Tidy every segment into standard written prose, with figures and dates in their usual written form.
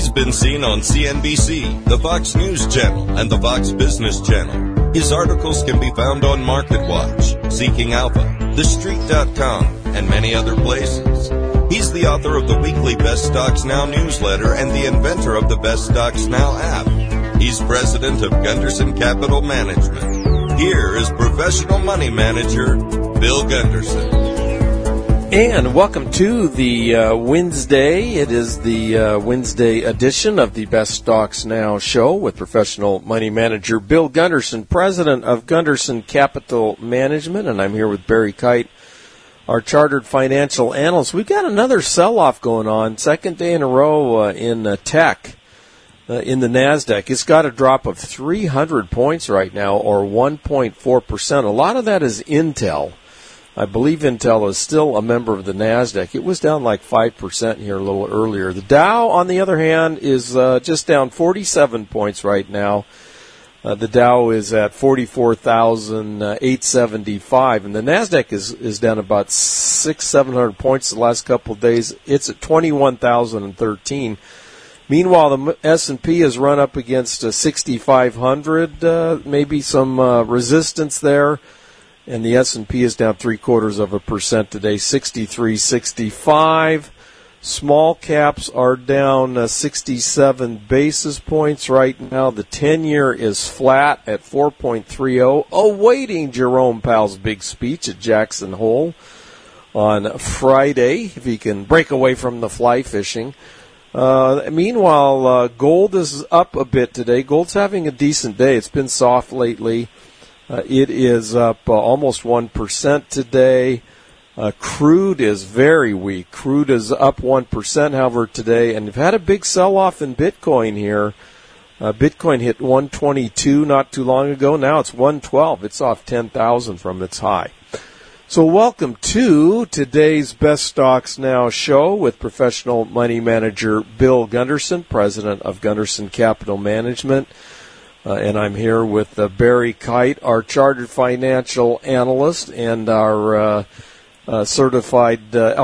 He's been seen on CNBC, the Fox News Channel, and the Fox Business Channel. His articles can be found on MarketWatch, Seeking Alpha, TheStreet.com, and many other places. He's the author of the weekly Best Stocks Now newsletter and the inventor of the Best Stocks Now app. He's president of Gunderson Capital Management. Here is professional money manager, Bill Gunderson. And welcome to the Wednesday. It is the Wednesday edition of the Best Stocks Now show with professional money manager Bill Gunderson, president of Gunderson Capital Management. And I'm here with Barry Kite, our chartered financial analyst. We've got another sell-off going on, second day in a row in tech. In the NASDAQ, it's got a drop of 300 points right now, or 1.4%. A lot of that is Intel. I believe Intel is still a member of the NASDAQ. It was down like 5% here a little earlier. The Dow, on the other hand, is just down 47 points right now. The Dow is at 44,875, and the NASDAQ is down about 600-700 points the last couple of days. It's at 21,013. Meanwhile, the S&P has run up against 6,500, maybe some resistance there. And the S&P is down 0.75% today, 63.65. Small caps are down 67 basis points right now. The 10-year is flat at 4.30, awaiting Jerome Powell's big speech at Jackson Hole on Friday, if he can break away from the fly fishing. Meanwhile, gold is up a bit today. Gold's having a decent day. It's been soft lately. It is up almost 1% today. Crude is very weak. Crude is up 1%, however, today. And we've had a big sell-off in Bitcoin here. Bitcoin hit 122 not too long ago. Now it's 112. It's off 10,000 from its high. So welcome to today's Best Stocks Now show with professional money manager Bill Gunderson, president of Gunderson Capital Management. And I'm here with Barry Kite, our chartered financial analyst, and our certified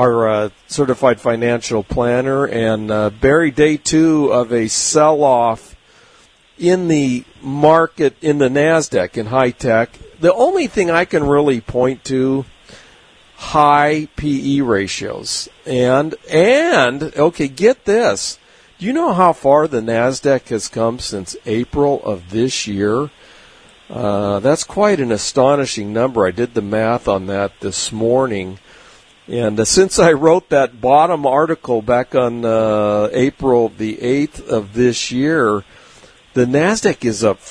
financial planner. And Barry, day two of a sell-off in the market in the NASDAQ in high tech. The only thing I can really point to, high PE ratios, and okay, get this. Do you know how far the NASDAQ has come since April of this year? That's quite an astonishing number. I did the math on that this morning. And since I wrote that bottom article back on April the 8th of this year, the NASDAQ is up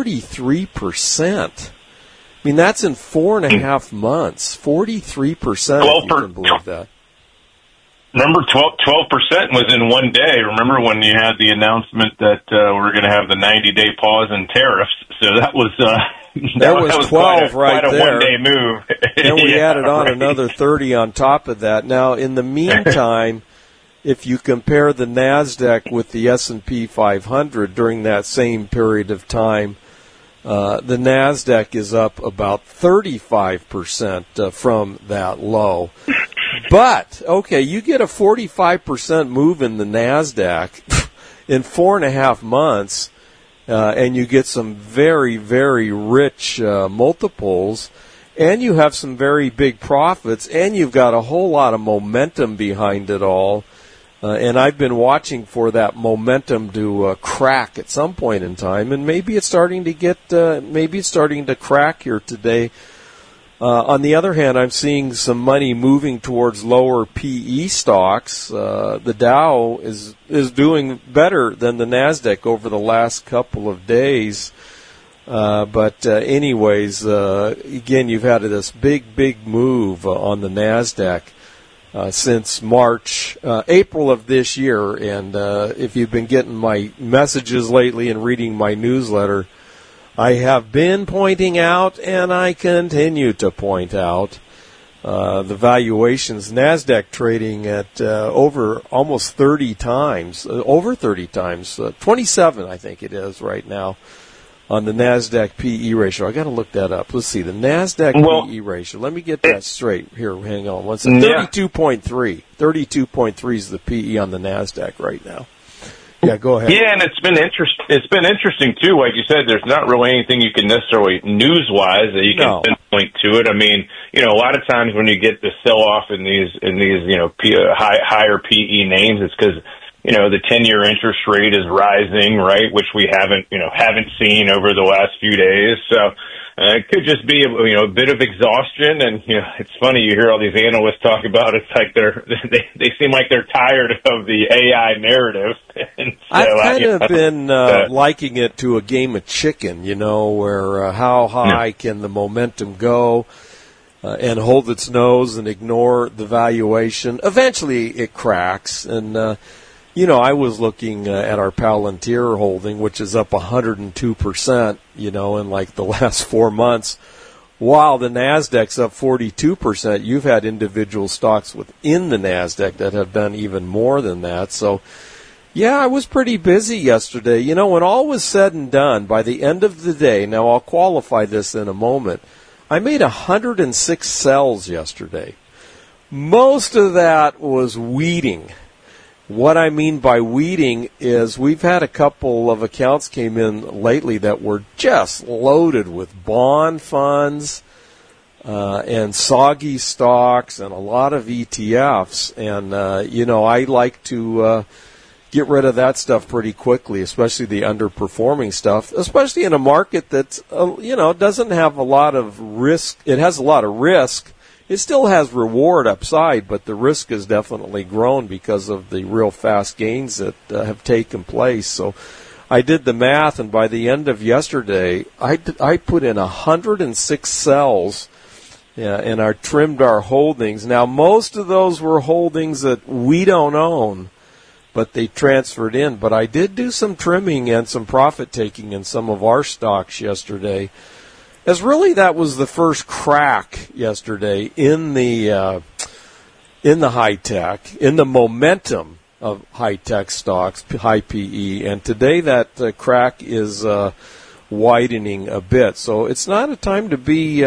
43%. I mean, that's in 4.5 months. 43%, if you can believe that. Remember, 12% was in one day. Remember when you had the announcement that we're going to have the 90-day pause in tariffs? So that was that was 12 quite a there. One-day move. Then we added on another 30 on top of that. Now, in the meantime, if you compare the NASDAQ with the S&P 500 during that same period of time, the NASDAQ is up about 35% from that low. But, okay, you get a 45% move in the NASDAQ in 4.5 months, and you get some very, very rich multiples, and you have some very big profits, and you've got a whole lot of momentum behind it all. And I've been watching for that momentum to crack at some point in time, and maybe it's starting to crack here today. On the other hand, I'm seeing some money moving towards lower PE stocks. The Dow is doing better than the NASDAQ over the last couple of days. But anyways, again, you've had this big move on the NASDAQ since April of this year. And if you've been getting my messages lately and reading my newsletter, I have been pointing out, and I continue to point out, the valuations. NASDAQ trading at over almost 30 times, 27 I think it is right now, on the NASDAQ PE ratio. I got to look that up. Let's see, the NASDAQ PE ratio. Let me get that straight. Here, hang on one second. 32.3. 32.3 is the PE on the NASDAQ right now. Yeah, go ahead. Yeah, and it's been interesting too. Like you said, there's not really anything you can necessarily news-wise that you can pinpoint to it. I mean, a lot of times when you get the sell-off in these higher PE names, it's because the 10-year interest rate is rising, right? Which we haven't seen over the last few days. So. It could just be, a bit of exhaustion, and it's funny you hear all these analysts talk about it. It's like they seem like they're tired of the AI narrative. And so, I've kind of been liking it to a game of chicken, where how high can the momentum go and hold its nose and ignore the valuation. Eventually, it cracks, and I was looking at our Palantir holding, which is up 102%, in like the last 4 months, while the NASDAQ's up 42%. You've had individual stocks within the NASDAQ that have done even more than that. So, yeah, I was pretty busy yesterday. When all was said and done, by the end of the day, now I'll qualify this in a moment, I made 106 sells yesterday. Most of that was weeding. What I mean by weeding is we've had a couple of accounts came in lately that were just loaded with bond funds and soggy stocks and a lot of ETFs. And, I like to get rid of that stuff pretty quickly, especially the underperforming stuff, especially in a market that's, doesn't have a lot of risk. It has a lot of risk. It still has reward upside, but the risk has definitely grown because of the real fast gains that have taken place. So I did the math, and by the end of yesterday, I put in 106 sells, and I trimmed our holdings. Now, most of those were holdings that we don't own, but they transferred in. But I did do some trimming and some profit taking in some of our stocks yesterday. As really that was the first crack yesterday in the high tech, in the momentum of high tech stocks, high PE, and today that crack is widening a bit. So it's not a time to be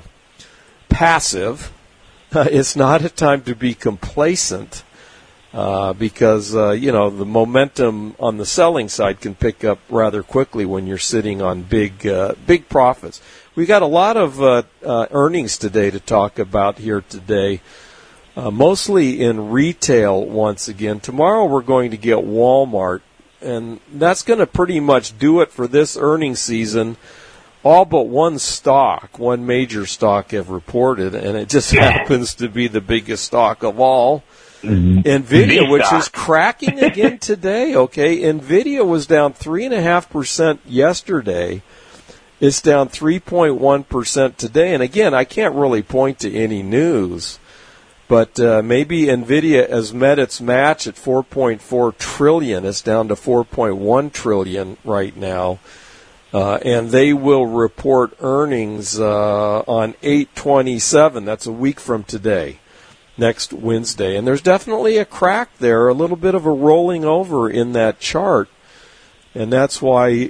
passive. It's not a time to be complacent because the momentum on the selling side can pick up rather quickly when you're sitting on big profits. We got a lot of earnings today to talk about here today, mostly in retail once again. Tomorrow we're going to get Walmart, and that's going to pretty much do it for this earnings season. All but one major stock have reported, and it just happens to be the biggest stock of all. NVIDIA, which is cracking again today, okay? NVIDIA was down 3.5% yesterday. It's down 3.1% today. And again, I can't really point to any news, but maybe NVIDIA has met its match at $4.4 trillion. It's down to $4.1 trillion right now. And they will report earnings on 8/27. That's a week from today, next Wednesday. And there's definitely a crack there, a little bit of a rolling over in that chart. And that's why,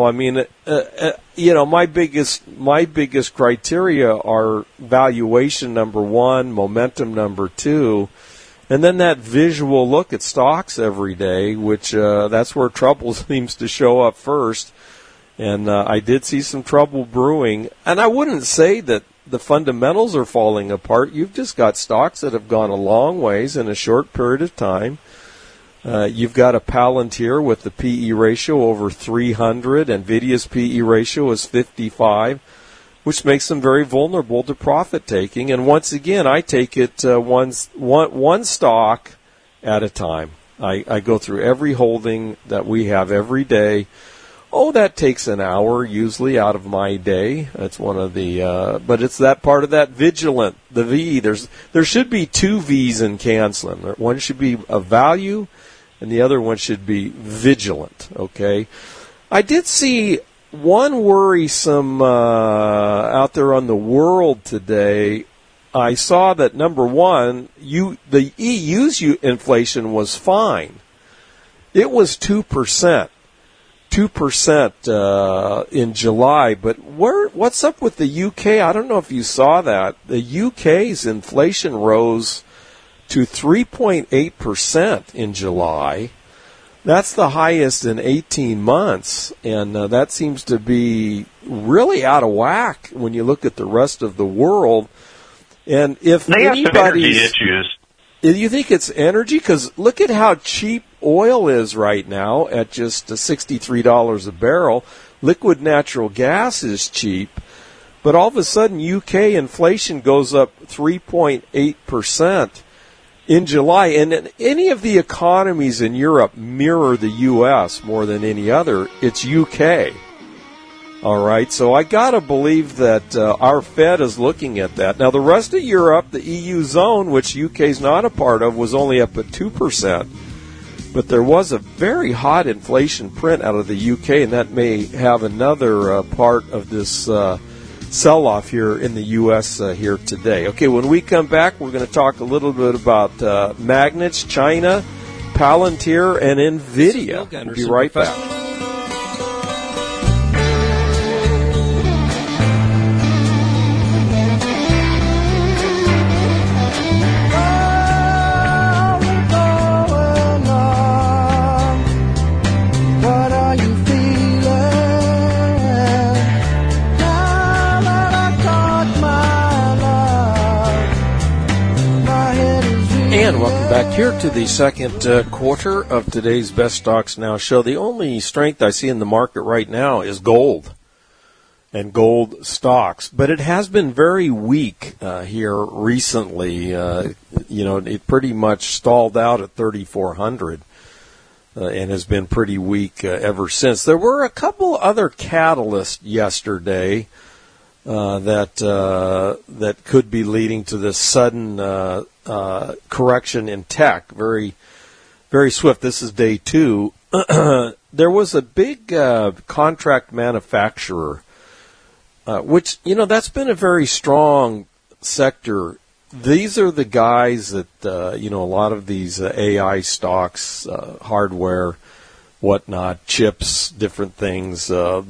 my biggest criteria are valuation number one, momentum number two, and then that visual look at stocks every day, which that's where trouble seems to show up first. And I did see some trouble brewing. And I wouldn't say that the fundamentals are falling apart. You've just got stocks that have gone a long ways in a short period of time. You've got a Palantir with the PE ratio over 300. NVIDIA's PE ratio is 55, which makes them very vulnerable to profit taking. And once again, I take it one stock at a time. I go through every holding that we have every day. Oh, that takes an hour usually out of my day. That's one of the, but it's that part of that vigilant, the V. There should be two V's in canceling. One should be a value, and the other one should be vigilant. Okay, I did see one worrisome out there on the world today. I saw that number one, the EU's inflation was fine. It was 2%. 2% in July, but what's up with the UK? I don't know if you saw that. The UK's inflation rose to 3.8% in July. That's the highest in 18 months, and that seems to be really out of whack when you look at the rest of the world. And if they have some energy issues. You think it's energy? Because look at how cheap oil is right now at just $63 a barrel. Liquid natural gas is cheap. But all of a sudden, UK inflation goes up 3.8% in July. And any of the economies in Europe mirror the U.S. more than any other. It's UK. All right, so I got to believe that our Fed is looking at that. Now, the rest of Europe, the EU zone, which UK is not a part of, was only up at 2%. But there was a very hot inflation print out of the UK, and that may have another part of this sell-off here in the U.S. Here today. Okay, when we come back, we're going to talk a little bit about magnets, China, Palantir, and NVIDIA. We'll be right back. And welcome back here to the second quarter of today's Best Stocks Now show. The only strength I see in the market right now is gold and gold stocks, but it has been very weak here recently. It pretty much stalled out at 3,400 and has been pretty weak ever since. There were a couple other catalysts yesterday that could be leading to this sudden correction in tech, very, very swift. This is day 2. There was a big contract manufacturer, which, that's been a very strong sector. These are the guys that, a lot of these AI stocks, hardware, whatnot, chips, different things, the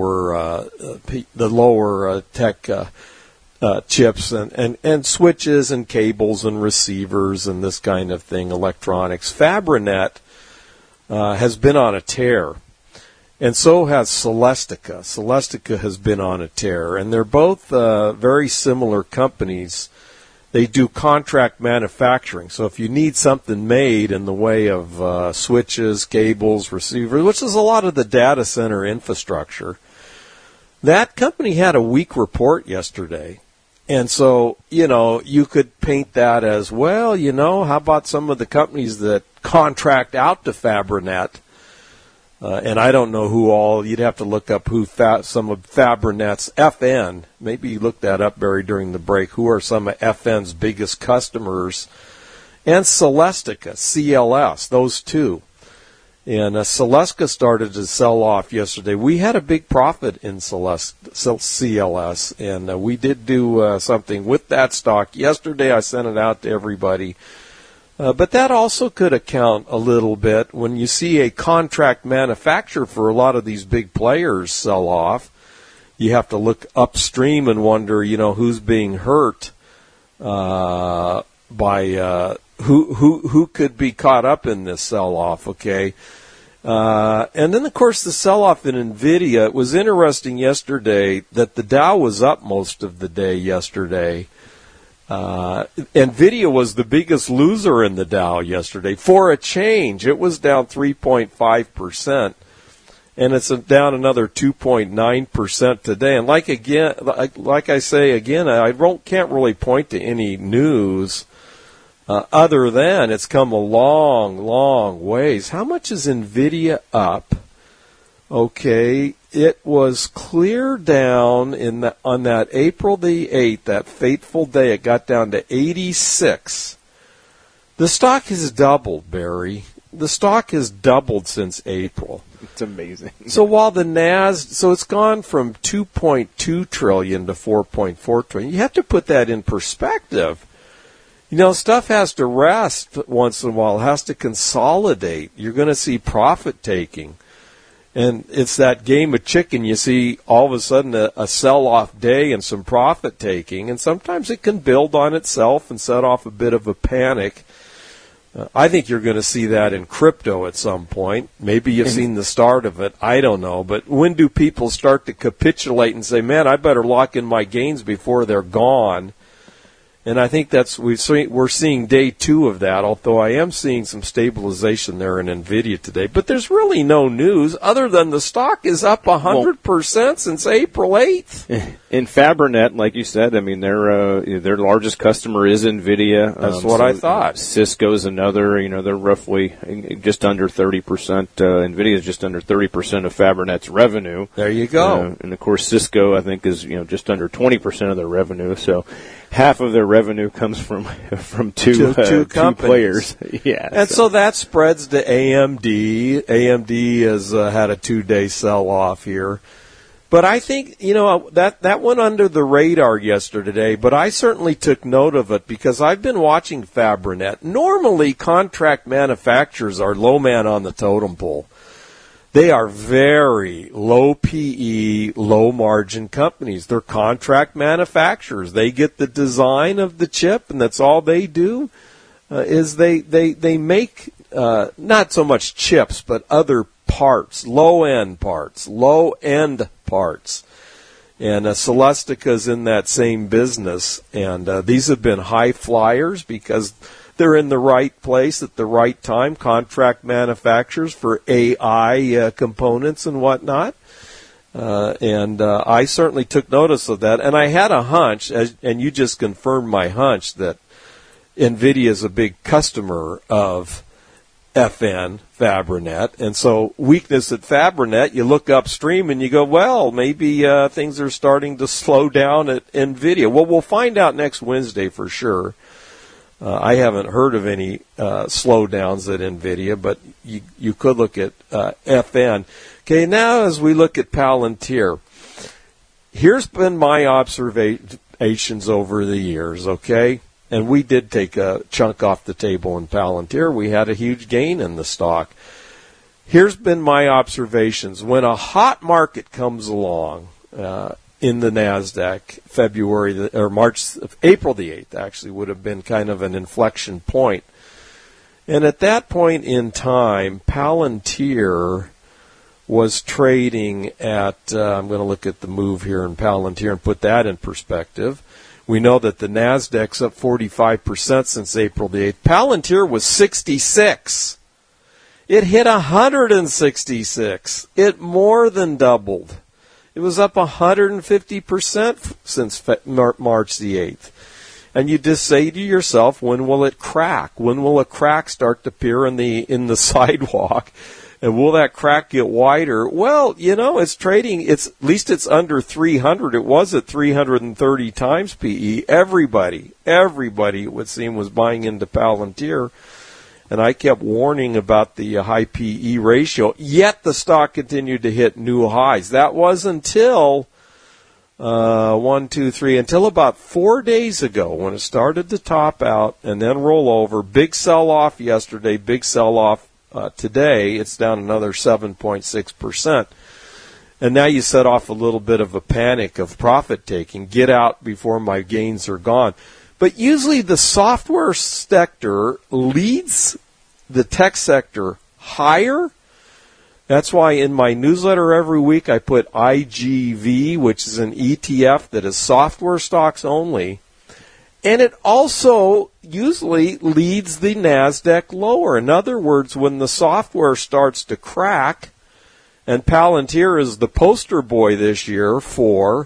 lower tech chips and switches and cables and receivers and this kind of thing, electronics. Fabrinet has been on a tear, and so has Celestica. Celestica has been on a tear, and they're both very similar companies. They do contract manufacturing, so if you need something made in the way of switches, cables, receivers, which is a lot of the data center infrastructure, that company had a weak report yesterday. And so, you could paint that as, well, how about some of the companies that contract out to Fabrinet? And I don't know who all, you'd have to look up who some of Fabrinet's, FN, maybe you look that up, Barry, during the break, who are some of FN's biggest customers, and Celestica, CLS, those two. And Celestica started to sell off yesterday. We had a big profit in CLS, and we did do something with that stock. Yesterday I sent it out to everybody. But that also could account a little bit when you see a contract manufacturer for a lot of these big players sell off. You have to look upstream and wonder, who's being hurt by who could be caught up in this sell-off, okay? And then, of course, the sell-off in NVIDIA. It was interesting yesterday that the Dow was up most of the day yesterday. NVIDIA was the biggest loser in the Dow yesterday. For a change, it was down 3.5%, and it's down another 2.9% today. And like I say again, I can't really point to any news other than it's come a long, long ways. How much is NVIDIA up? Okay, it was clear down on that April the 8th, that fateful day. It got down to 86. The stock has doubled, Barry. The stock has doubled since April. It's amazing. So while so it's gone from 2.2 trillion to 4.4 trillion. You have to put that in perspective. Stuff has to rest once in a while. It has to consolidate. You're going to see profit taking. And it's that game of chicken. You see all of a sudden a sell-off day and some profit taking. And sometimes it can build on itself and set off a bit of a panic. I think you're going to see that in crypto at some point. Maybe you've seen the start of it. I don't know. But when do people start to capitulate and say, man, I better lock in my gains before they're gone? And I think we're seeing day 2 of that, although I am seeing some stabilization there in NVIDIA today. But there's really no news other than the stock is up 100% since April 8th. In Fabrinet, like you said, I mean, their largest customer is NVIDIA. That's what I thought. Cisco's another, they're roughly just under 30%. NVIDIA is just under 30% of Fabrinet's revenue. There you go. And of course, Cisco, I think, is, just under 20% of their revenue. So half of their revenue comes from two players. Yeah. And so that spreads to AMD. AMD has had a 2-day sell-off here. But I think, that went under the radar yesterday, but I certainly took note of it because I've been watching Fabrinet. Normally, contract manufacturers are low man on the totem pole. They are very low PE, low margin companies. They're contract manufacturers. They get the design of the chip, and that's all they do. Is they make not so much chips, but other parts, low-end parts. And Celestica's in that same business. And these have been high flyers because they're in the right place at the right time, contract manufacturers for AI components and whatnot. And I certainly took notice of that. And I had a hunch, and you just confirmed my hunch, that NVIDIA is a big customer of FN, Fabrinet, and so weakness at Fabrinet, you look upstream and you go, well, maybe things are starting to slow down at NVIDIA. Well, we'll find out next Wednesday for sure. I haven't heard of any slowdowns at NVIDIA, but you could look at FN. Okay, now as we look at Palantir, here's been my observations over the years, okay? And we did take a chunk off the table in Palantir. We had a huge gain in the stock. Here's been my observations. When a hot market comes along in the NASDAQ, April the 8th actually would have been kind of an inflection point. And at that point in time, Palantir was trading at, I'm going to look at the move here in Palantir and put that in perspective. We know that the NASDAQ's up 45% since April the 8th. Palantir was 66. It hit 166. It more than doubled. It was up 150% since March the 8th. And you just say to yourself, when will it crack? When will a crack start to appear in the sidewalk? And will that crack get wider? Well, it's trading. At least it's under 300. It was at 330 times PE. Everybody, it would seem, was buying into Palantir. And I kept warning about the high PE ratio. Yet the stock continued to hit new highs. That was until until about 4 days ago when it started to top out and then roll over. Big sell-off yesterday. Big sell-off. Today, it's down another 7.6%. And now you set off a little bit of a panic of profit taking. Get out before my gains are gone. But usually the software sector leads the tech sector higher. That's why in my newsletter every week I put IGV, which is an ETF that is software stocks only. And it also usually leads the NASDAQ lower. In other words, when the software starts to crack, and Palantir is the poster boy this year for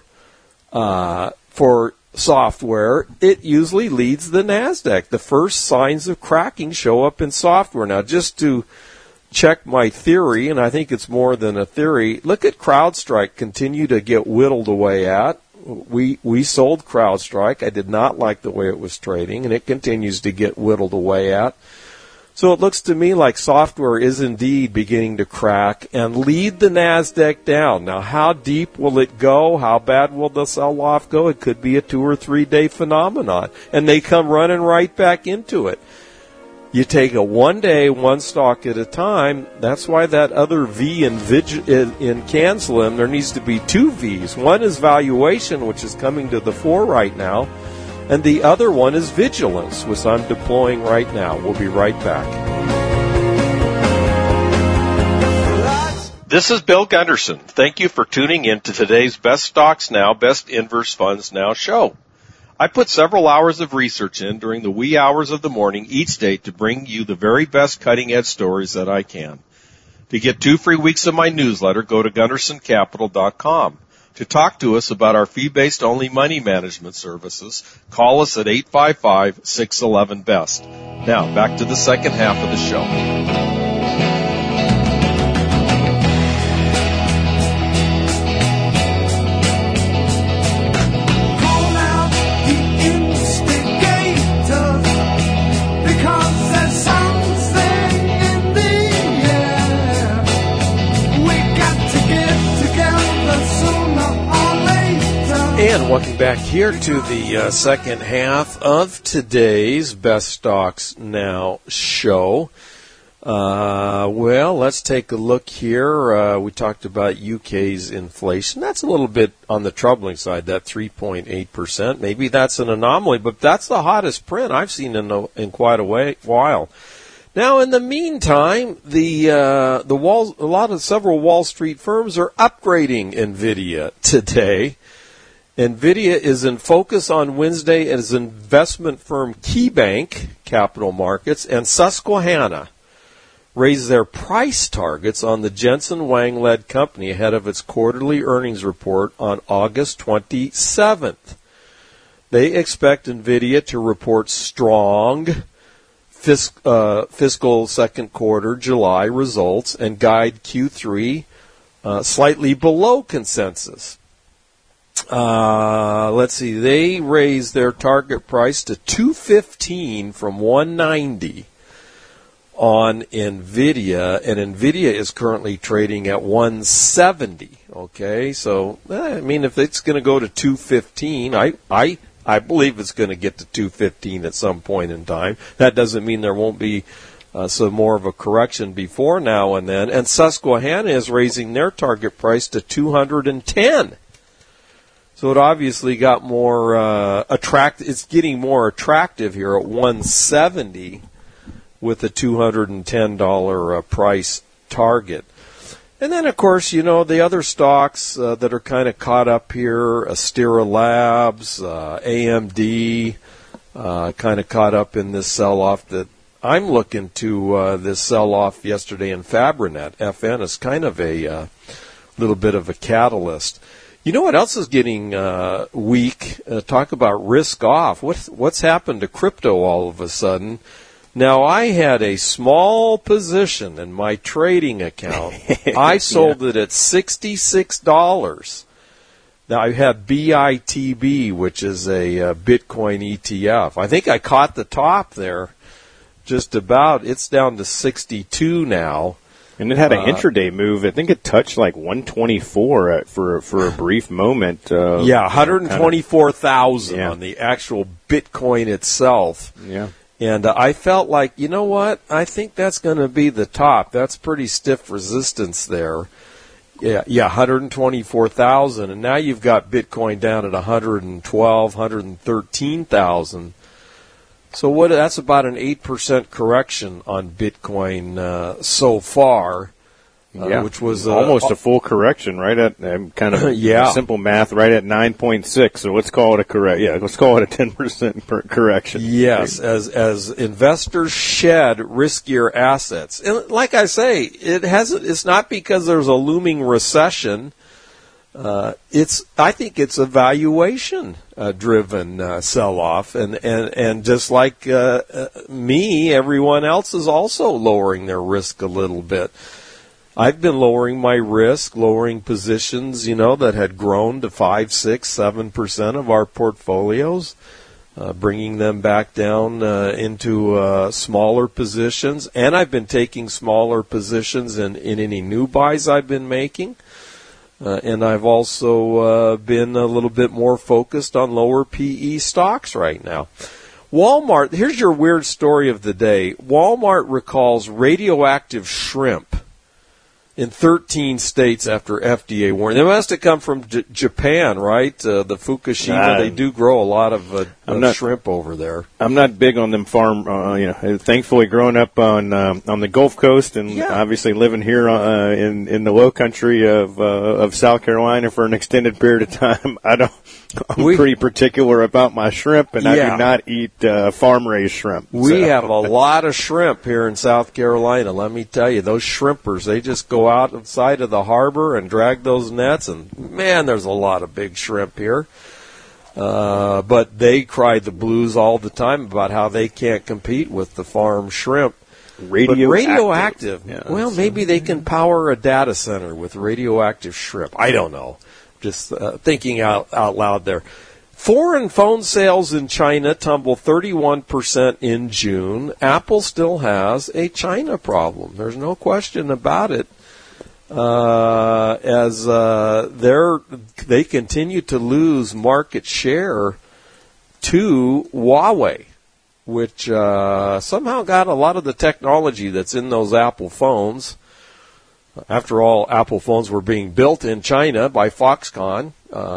software, it usually leads the NASDAQ. The first signs of cracking show up in software. Now, just to check my theory, and I think it's more than a theory, look at CrowdStrike continue to get whittled away at. We sold CrowdStrike. I did not like the way it was trading, and it continues to get whittled away at. So it looks to me like software is indeed beginning to crack and lead the NASDAQ down. Now, how deep will it go? How bad will the sell-off go? It could be a 2 or 3 day phenomenon, and they come running right back into it. You take a 1 day, one stock at a time. That's why that other V in CanSlim, there needs to be 2 Vs. One is valuation, which is coming to the fore right now. And the other one is vigilance, which I'm deploying right now. We'll be right back. This is Bill Gunderson. Thank you for tuning in to today's Best Stocks Now, Best Inverse Funds Now show. I put several hours of research in during the wee hours of the morning each day to bring you the very best cutting-edge stories that I can. To get 2 free weeks of my newsletter, go to GundersonCapital.com. To talk to us about our fee-based only money management services, call us at 855-611-BEST. Now, back to the second half of the show. And welcome back here to the second half of today's Best Stocks Now show. Well, let's take a look here. We talked about UK's inflation. That's a little bit on the troubling side, that 3.8%. Maybe that's an anomaly, but that's the hottest print I've seen in quite a while. Now, in the meantime, several Wall Street firms are upgrading NVIDIA today. NVIDIA is in focus on Wednesday as investment firm KeyBank Capital Markets and Susquehanna raised their price targets on the Jensen Huang-led company ahead of its quarterly earnings report on August 27th. They expect NVIDIA to report strong fiscal second quarter July results and guide Q3 slightly below consensus. Let's see. They raised their target price to $215 from $190 on NVIDIA, and NVIDIA is currently trading at $170. Okay, so I mean, if it's going to go to $215, I believe it's going to get to $215 at some point in time. That doesn't mean there won't be some more of a correction before now and then. And Susquehanna is raising their target price to $210. So it obviously got more attractive. It's getting more attractive here at $170 with a $210 price target. And then, of course, you know, the other stocks that are kind of caught up here, Astera Labs, AMD, kind of caught up in this sell-off that I'm looking to this sell-off yesterday in Fabrinet. FN is kind of a little bit of a catalyst. You know what else is getting weak? Talk about risk off. What's happened to crypto all of a sudden? Now, I had a small position in my trading account. I sold it at $66. Now, I had BITB, which is a Bitcoin ETF. I think I caught the top there just about. It's down to 62 now. And it had an intraday move. I think it touched like 124 for a brief moment. 124,000 on the actual Bitcoin itself. Yeah. And I felt like, you know what? I think that's going to be the top. That's pretty stiff resistance there. Yeah, 124,000. And now you've got Bitcoin down at 113,000. So that's about an 8% correction on Bitcoin so far, which was almost a full correction, right at kind of simple math, right at 9.6. So let's call it a let's call it a 10% correction. Yes, as investors shed riskier assets, and like I say, it's not because there's a looming recession. I think it's a valuation driven sell-off, and just like me, everyone else is also lowering their risk a little bit. I've been lowering my risk, lowering positions, that had grown to 5, 6, 7% of our portfolios, bringing them back down into smaller positions, and I've been taking smaller positions in any new buys I've been making. And I've also been a little bit more focused on lower PE stocks right now. Walmart, here's your weird story of the day. Walmart recalls radioactive shrimp in 13 states after FDA warning. They must have come from Japan, right? The Fukushima, they do grow a lot of shrimp over there. I'm not big on them farm, thankfully growing up on the Gulf Coast and obviously living here in the low country of South Carolina for an extended period of time, I'm pretty particular about my shrimp, and I do not eat farm-raised shrimp. We have a lot of shrimp here in South Carolina, let me tell you. Those shrimpers, they just go outside of the harbor and drag those nets, and man, there's a lot of big shrimp here. But they cry the blues all the time about how they can't compete with the farm shrimp. Radioactive. Yeah, well, maybe they can power a data center with radioactive shrimp. I don't know. Just thinking out loud there. Foreign phone sales in China tumbled 31% in June. Apple still has a China problem. There's no question about it. As they continue to lose market share to Huawei, which somehow got a lot of the technology that's in those Apple phones. After all, Apple phones were being built in China by Foxconn,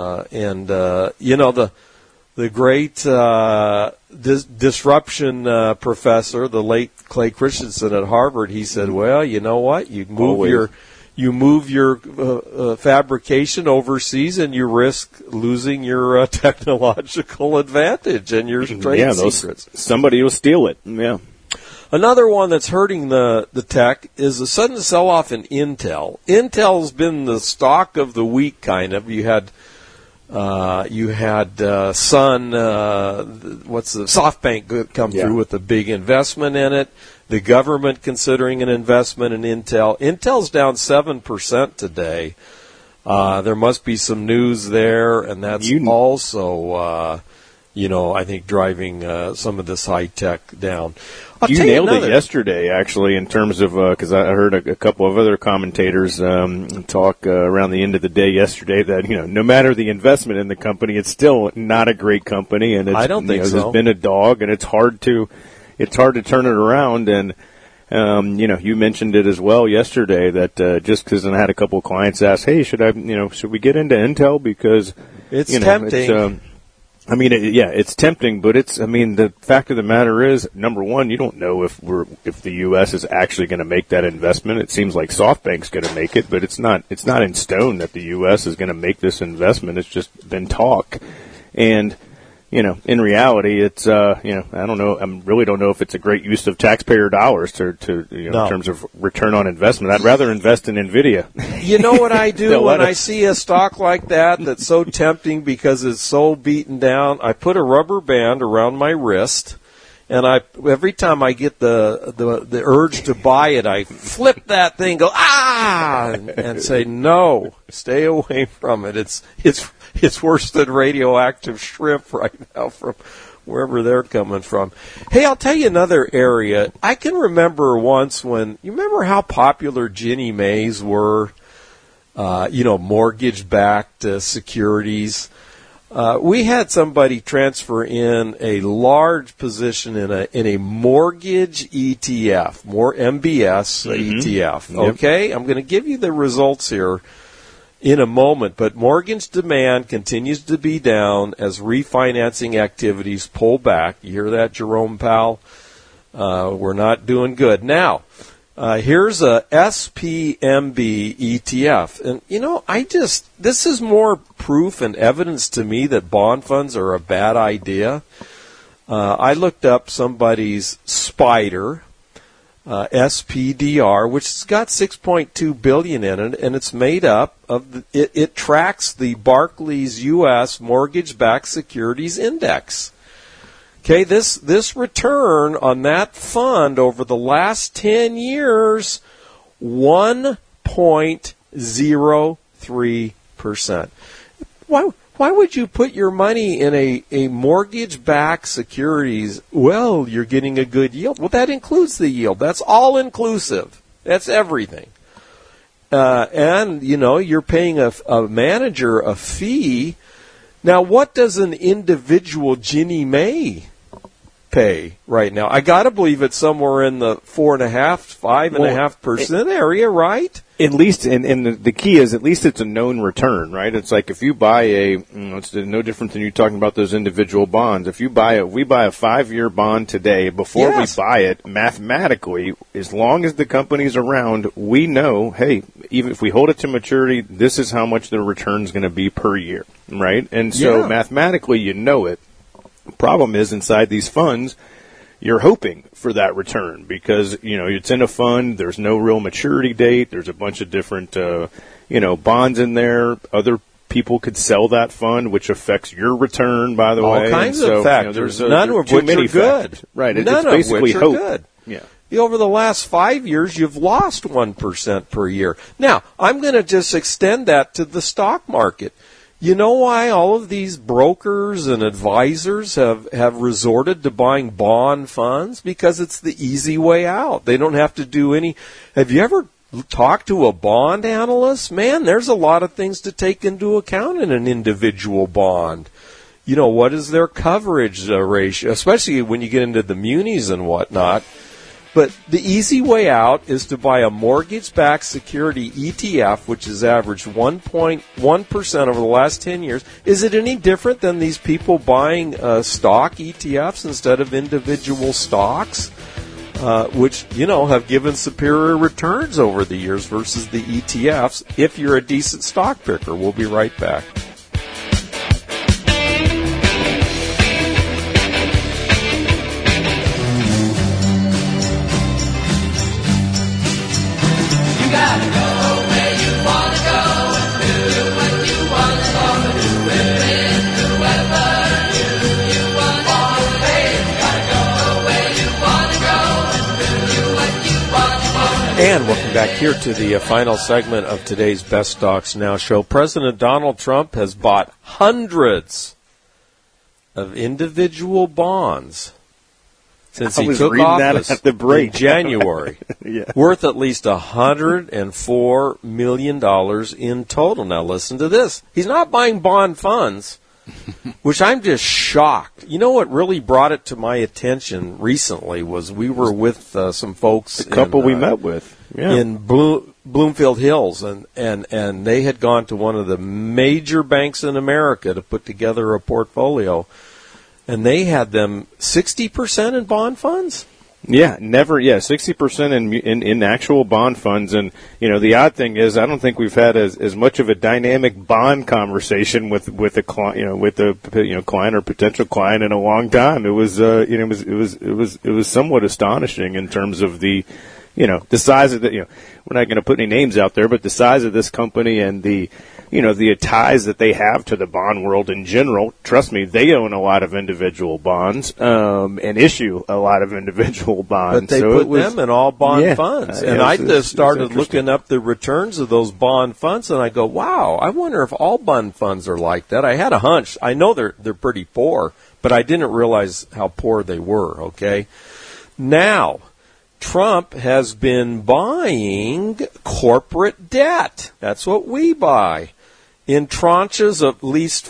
the great disruption professor, the late Clay Christensen at Harvard, he said, "Well, you know what? You move your fabrication overseas, and you risk losing your technological advantage and your trade secrets. Somebody will steal it." Yeah. Another one that's hurting the tech is a sudden sell-off in Intel. Intel's been the stock of the week, kind of. You had SoftBank come through with a big investment in it. The government considering an investment in Intel. Intel's down 7% today. There must be some news there, and that's also, I think driving some of this high tech down. You nailed it yesterday, actually, in terms of because I heard a couple of other commentators talk around the end of the day yesterday that no matter the investment in the company, it's still not a great company, and I don't think so. It's been a dog, and it's hard to turn it around. And you mentioned it as well yesterday that just because I had a couple of clients ask, hey, should we get into Intel because it's tempting. It's tempting, but the fact of the matter is, number one, you don't know if the U.S. is actually going to make that investment. It seems like SoftBank's going to make it, but it's not in stone that the U.S. is going to make this investment. It's just been talk. And, in reality, it's, I don't know, I really don't know if it's a great use of taxpayer dollars in terms of return on investment. I'd rather invest in NVIDIA. You know what I do when I see a stock like that's so tempting because it's so beaten down? I put a rubber band around my wrist, and every time I get the urge to buy it, I flip that thing, go, and say, no, stay away from it. It's worse than radioactive shrimp right now from wherever they're coming from. Hey, I'll tell you another area. I can remember once you remember how popular Ginnie Maes were, mortgage-backed securities. We had somebody transfer in a large position in a mortgage ETF, more MBS ETF. Yep. Okay, I'm going to give you the results here in a moment, but mortgage demand continues to be down as refinancing activities pull back. You hear that, Jerome Powell? We're not doing good. Now, here's a SPMB ETF. And, this is more proof and evidence to me that bond funds are a bad idea. I looked up somebody's SPDR, SPDR, which has got $6.2 billion in it, and it's made up of it tracks the Barclays U.S. Mortgage-Backed Securities Index. Okay, this return on that fund over the last 10 years, 1.03%. Why would you put your money in a mortgage-backed securities? Well, you're getting a good yield. Well, that includes the yield. That's all inclusive. That's everything. And, you're paying a manager a fee. Now, what does an individual Ginnie Mae pay right now. I got to believe it's somewhere in the 4.5%, 5.5% area, right? At least, and the key is at least it's a known return, right? It's like if you buy it's no different than you talking about those individual bonds. If we buy a 5-year bond today, before we buy it, mathematically, as long as the company's around, we know, hey, even if we hold it to maturity, this is how much the return's going to be per year, right? And so mathematically, you know it. The problem is inside these funds, you're hoping for that return because, it's in a fund. There's no real maturity date. There's a bunch of different, bonds in there. Other people could sell that fund, which affects your return, by the way. All kinds of factors, none of which are good. Right. None it's of which are hope. good. Yeah. Over the last 5 years, you've lost 1% per year. Now, I'm going to just extend that to the stock market. You know why all of these brokers and advisors have resorted to buying bond funds? Because it's the easy way out. They don't have to do any. Have you ever talked to a bond analyst? Man, there's a lot of things to take into account in an individual bond. What is their coverage ratio, especially when you get into the munis and whatnot. But the easy way out is to buy a mortgage-backed security ETF, which has averaged 1.1% over the last 10 years. Is it any different than these people buying stock ETFs instead of individual stocks, which, have given superior returns over the years versus the ETFs if you're a decent stock picker? We'll be right back. And welcome back here to the final segment of today's Best Stocks Now show. President Donald Trump has bought hundreds of individual bonds since he took office at the break. in January, worth at least $104 million in total. Now listen to this. He's not buying bond funds, which I'm just shocked. You know what really brought it to my attention recently was we were with some folks. A couple we met with. Yeah. In Bloomfield Hills, and they had gone to one of the major banks in America to put together a portfolio, and they had them 60% in bond funds. Yeah, 60% in actual bond funds, and the odd thing is I don't think we've had as much of a dynamic bond conversation with a client, with a client or potential client in a long time. It was it was somewhat astonishing in terms of the size of we're not going to put any names out there, but the size of this company and the ties that they have to the bond world in general. Trust me, they own a lot of individual bonds, and issue a lot of individual bonds. But they put them in all bond funds. And I just started looking up the returns of those bond funds, and I go, wow, I wonder if all bond funds are like that. I had a hunch. I know they're pretty poor, but I didn't realize how poor they were, okay? Now, Trump has been buying corporate debt. That's what we buy. In tranches of at least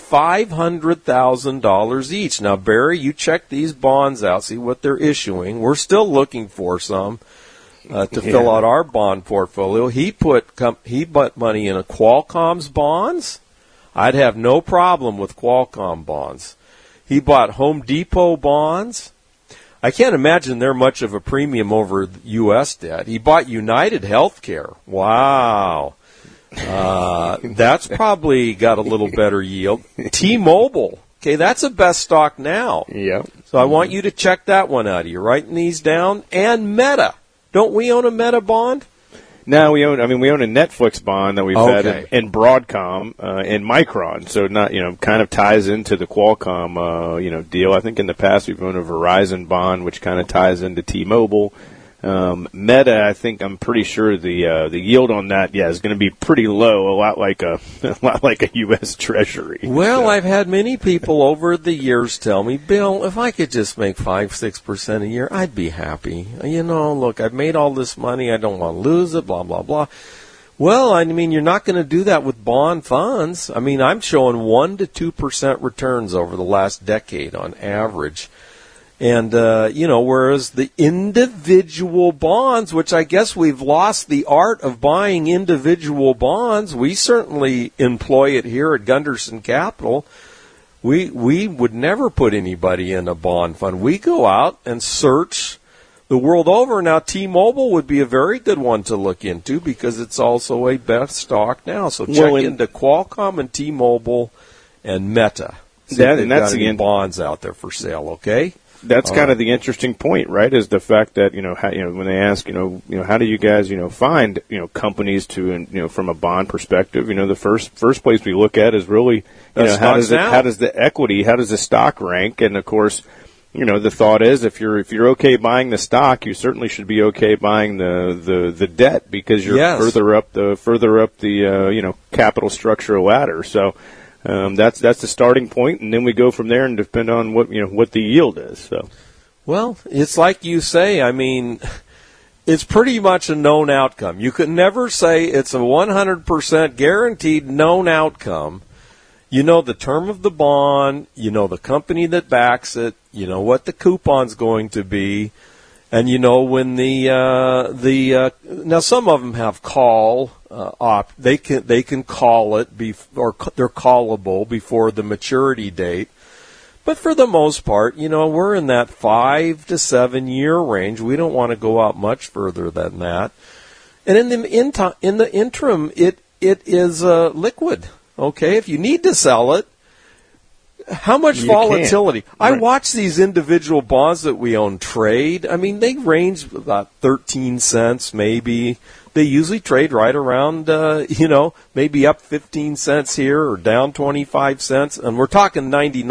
$500,000 each. Now, Barry, you check these bonds out, see what they're issuing. We're still looking for some to fill out our bond portfolio. He put money in a Qualcomm's bonds. I'd have no problem with Qualcomm bonds. He bought Home Depot bonds. I can't imagine they're much of a premium over U.S. debt. He bought United Healthcare. Wow. That's probably got a little better yield. T-Mobile. Okay, that's a best stock now. Yeah. So I want you to check that one out. Are you writing these down? And Meta. Don't we own a Meta bond? No, we own a Netflix bond that we've had in Broadcom and Micron. So not, kind of ties into the Qualcomm, deal. I think in the past we've owned a Verizon bond, which kind of ties into T-Mobile. Meta, I'm pretty sure the yield on that, is going to be pretty low, a lot like a U.S. Treasury. Well, I've had many people over the years tell me, Bill, if I could just make 5-6% a year, I'd be happy. Look, I've made all this money, I don't want to lose it, blah, blah, blah. Well, you're not going to do that with bond funds. I'm showing 1 to 2% returns over the last decade on average. And, whereas the individual bonds, which I guess we've lost the art of buying individual bonds, we certainly employ it here at Gunderson Capital. We would never put anybody in a bond fund. We go out and search the world over. Now, T-Mobile would be a very good one to look into because it's also a best stock now. So check into Qualcomm and T-Mobile and Meta. That's the bonds out there for sale, okay? That's kind of the interesting point, right? Is the fact that when they ask how do you guys find companies to from a bond perspective, the first place we look at is really how does the equity, how does the stock rank, and of course the thought is if you're okay buying the stock, you certainly should be okay buying the debt because you're further up the capital structure ladder. So. That's the starting point, and then we go from there and depend on what the yield is. So, well, it's like you say. I mean, it's pretty much a known outcome. You could never say it's a 100% guaranteed known outcome. You know the term of the bond, you know the company that backs it, you know what the coupon's going to be, and when now some of them have call. They can call it or they're callable before the maturity date, but for the most part, we're in that 5 to 7 year range. We don't want to go out much further than that. And in the interim, it is liquid. Okay, if you need to sell it, how much volatility? Right. I watch these individual bonds that we own trade. I mean, they range about 13 cents maybe. They usually trade right around, maybe up 15 cents here or down 25 cents, and we're talking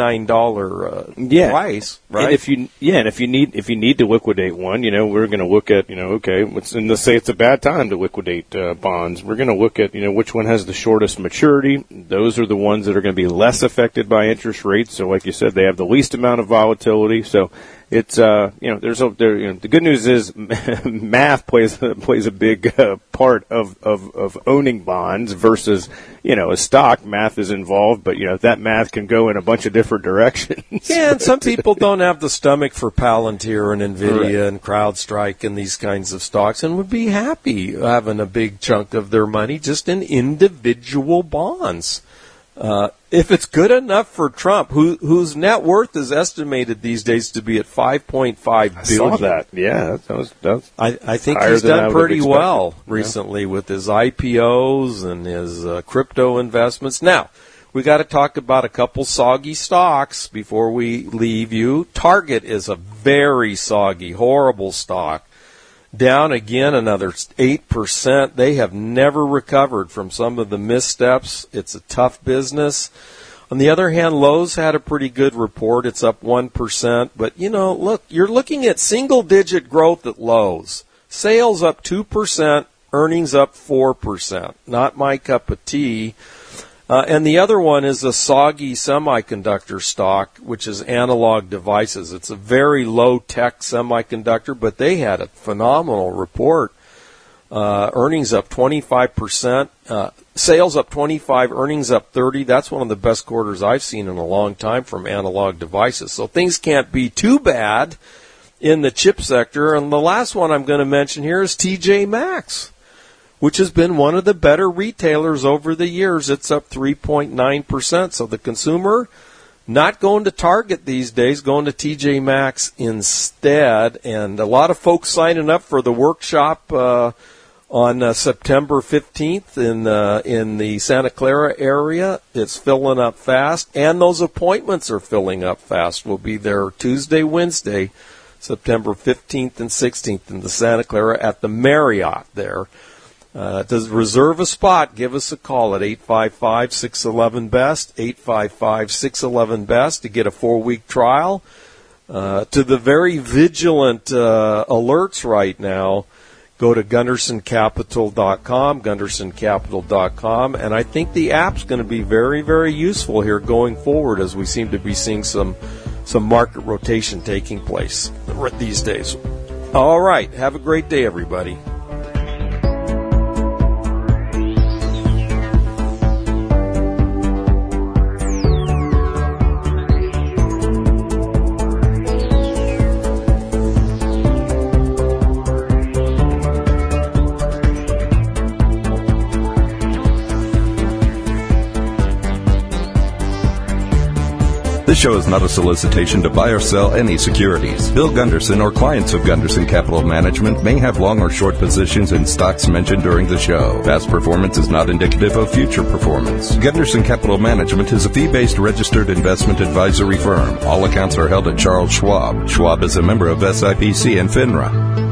$99 price, right? And if you need to liquidate one, we're going to look at, let's say it's a bad time to liquidate bonds. We're going to look at, which one has the shortest maturity. Those are the ones that are going to be less affected by interest rates. So, like you said, they have the least amount of volatility. So. It's the good news is math plays a big part of owning bonds versus a stock. Math is involved, but that math can go in a bunch of different directions. Yeah, and some people don't have the stomach for Palantir and Nvidia and CrowdStrike and these kinds of stocks, and would be happy having a big chunk of their money just in individual bonds. If it's good enough for Trump, whose net worth is estimated these days to be at $5.5 billion. I saw that. Yeah, that was I think he's done pretty well recently with his IPOs and his crypto investments. Now, we got to talk about a couple soggy stocks before we leave you. Target is a very soggy, horrible stock. Down again another 8%. They have never recovered from some of the missteps. It's a tough business. On the other hand, Lowe's had a pretty good report. It's up 1%. But, look, you're looking at single-digit growth at Lowe's. Sales up 2%, earnings up 4%. Not my cup of tea. And the other one is a soggy semiconductor stock, which is Analog Devices. It's a very low-tech semiconductor, but they had a phenomenal report. Earnings up 25%, sales up 25%, earnings up 30%. That's one of the best quarters I've seen in a long time from Analog Devices. So things can't be too bad in the chip sector. And the last one I'm going to mention here is TJ Maxx, which has been one of the better retailers over the years. It's up 3.9%. So the consumer not going to Target these days, going to TJ Maxx instead. And a lot of folks signing up for the workshop on September 15th in the Santa Clara area. It's filling up fast, and those appointments are filling up fast. We'll be there Tuesday, Wednesday, September 15th and 16th in the Santa Clara at the Marriott there. To reserve a spot, give us a call at 855-611-BEST, 855-611-BEST to get a 4-week trial. To the very vigilant alerts right now, go to GundersonCapital.com, GundersonCapital.com, and I think the app's going to be very, very useful here going forward as we seem to be seeing some market rotation taking place these days. All right, have a great day, everybody. This show is not a solicitation to buy or sell any securities. Bill Gunderson or clients of Gunderson Capital Management may have long or short positions in stocks mentioned during the show. Past performance is not indicative of future performance. Gunderson Capital Management is a fee-based registered investment advisory firm. All accounts are held at Charles Schwab. Schwab is a member of SIPC and FINRA.